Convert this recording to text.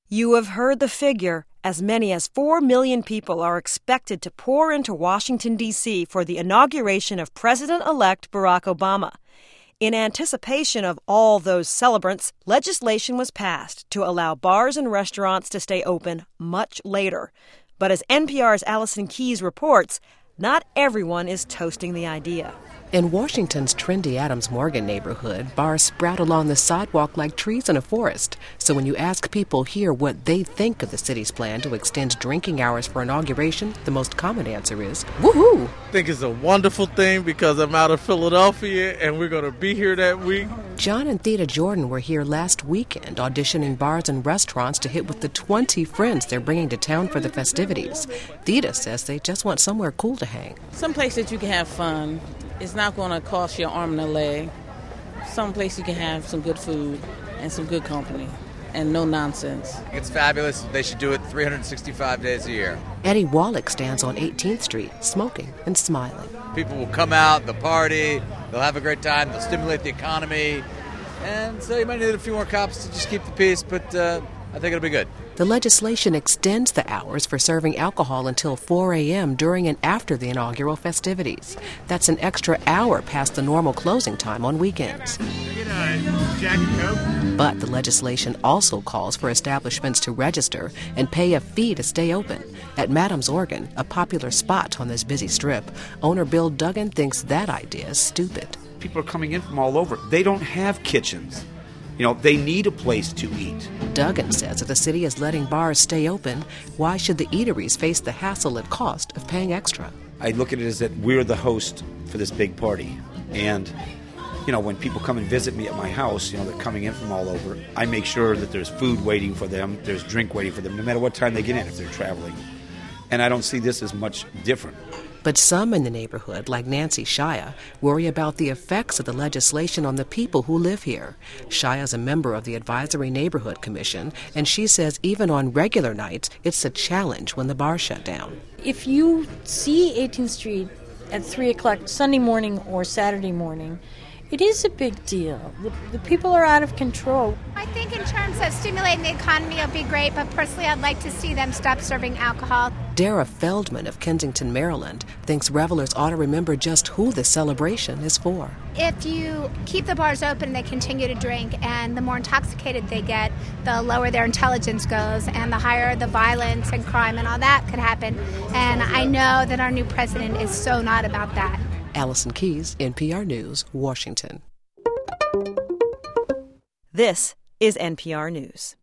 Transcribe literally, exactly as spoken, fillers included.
You have heard the figure. As many as four million people are expected to pour into Washington, D C for the inauguration of President-elect Barack Obama. In anticipation of all those celebrants, legislation was passed to allow bars and restaurants to stay open much later. But as N P R's Allison Keyes reports, not everyone is toasting the idea. In Washington's trendy Adams Morgan neighborhood, bars sprout along the sidewalk like trees in a forest. So when you ask people here what they think of the city's plan to extend drinking hours for inauguration, the most common answer is, woohoo! I think it's a wonderful thing because I'm out of Philadelphia and we're going to be here that week. John and Theda Jordan were here last weekend auditioning bars and restaurants to hit with the twenty friends they're bringing to town for the festivities. Theda says they just want somewhere cool to hang. Some place that you can have fun. It's not going to cost you an arm and a leg. Some place you can have some good food and some good company and no nonsense. It's fabulous. They should do it three hundred sixty-five days a year. Eddie Wallach stands on eighteenth street, smoking and smiling. People will come out, they'll party, they'll have a great time, they'll stimulate the economy. And so you might need a few more cops to just keep the peace, but uh, I think it'll be good. The legislation extends the hours for serving alcohol until four a.m. during and after the inaugural festivities. That's an extra hour past the normal closing time on weekends. But the legislation also calls for establishments to register and pay a fee to stay open. At Madam's Organ, a popular spot on this busy strip, owner Bill Duggan thinks that idea is stupid. People are coming in from all over. They don't have kitchens. You know, they need a place to eat. Duggan says if the city is letting bars stay open, why should the eateries face the hassle and cost of paying extra? I look at it as that we're the host for this big party. And, you know, when people come and visit me at my house, you know, they're coming in from all over, I make sure that there's food waiting for them, there's drink waiting for them, no matter what time they get in if they're traveling. And I don't see this as much different. But some in the neighborhood, like Nancy Shia, worry about the effects of the legislation on the people who live here. Shia is a member of the Advisory Neighborhood Commission, and she says even on regular nights, it's a challenge when the bars shut down. If you see eighteenth street at three o'clock Sunday morning or Saturday morning, it is a big deal. The, the people are out of control. I think in terms of stimulating the economy, it'll be great, but personally I'd like to see them stop serving alcohol. Dara Feldman of Kensington, Maryland, thinks revelers ought to remember just who the celebration is for. If you keep the bars open, they continue to drink, and the more intoxicated they get, the lower their intelligence goes, and the higher the violence and crime and all that could happen. And I know that our new president is so not about that. Allison Keyes, N P R News, Washington. This is N P R News.